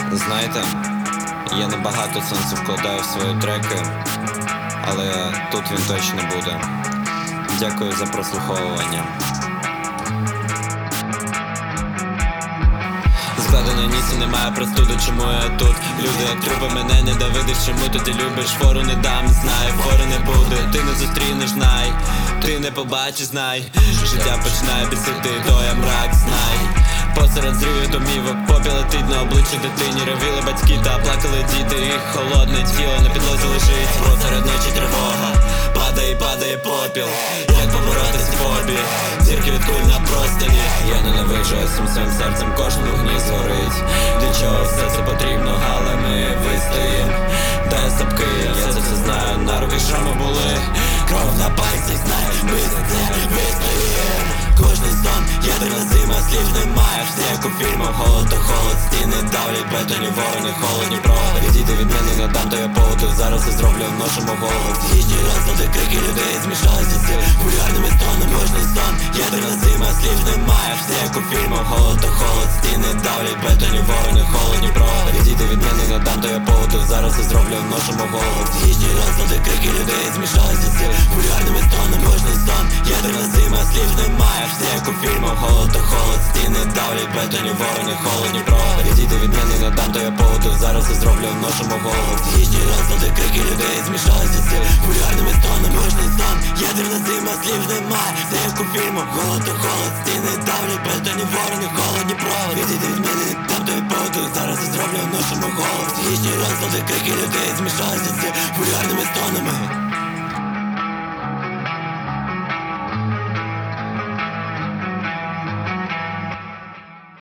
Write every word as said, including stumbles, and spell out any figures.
Знаєте, я небагато сенсу вкладаю в свої треки, але тут він точно буде. Дякую за прослуховування. Складено ніс і немає простуди, чому я тут? Люди як трупи, мене не давидиш, чому ти любиш? Фору не дам, знай, фору не буде. Ти не зустрінеш, знай, ти не побачиш, знай. Життя починає бісити, то я мрак, знай. Посеред зривів домівок, попіл летить на обличчі дитині. Ревіли батьки та плакали діти. Їх холодне тіло на підлозі лежить. Посеред ночі тривога, падає, падає попіл. Як побороти ці фобії? Зірки від куль на простині. Я ненавиджу всім своїм серцем, кожен вогні згорить. Для чого все це потрібно, але ми вистоїм. Дай сапки, я це все знаю, на руки шрами були. Кров на пальцях, знай, ми за це вистоїм. Кожний сон, ядерна зима, слів немає. Все як у фільмах, голод то холод. Стіни давлять, бетоні ворони, холодні проводи. Відійди від мене, не дам, то я поводу. Зараз я зроблю в нашому голову. Психічні розлади, крики людей змішалися з вульгарними стонами. Кожний сон, ядерна зима, слів немає. Все як у фільмах, голод то холод. Стіни давлять, бетоні ворони, холодні проводи. Відійди від мене, не дам, то я поводу. Зараз я зроблю в нашому голову. Психічні розлади, крики людей змішалися з вульгарними стонами. Кожний сон, ядерна зима, слів немає. Все як у фільмах, голод то холод. Стіни давлять, бетоні ворони, холодні проводи. Відійди від мене, не дам, то я поводу. Зараз я зроблю в нашому голову. Психічні розлади, крики людей змішалися з вульгарними стонами. Кожний сон, ядерна зима, слів немає. Все як у фільмах, голод то холод. Стіни давлять, бетоні ворони, холодні проводи. Відійди від мене, не дам, то я поводу. Зараз я зроблю в нашому голову. Психічні розлади, крики людей змішалися з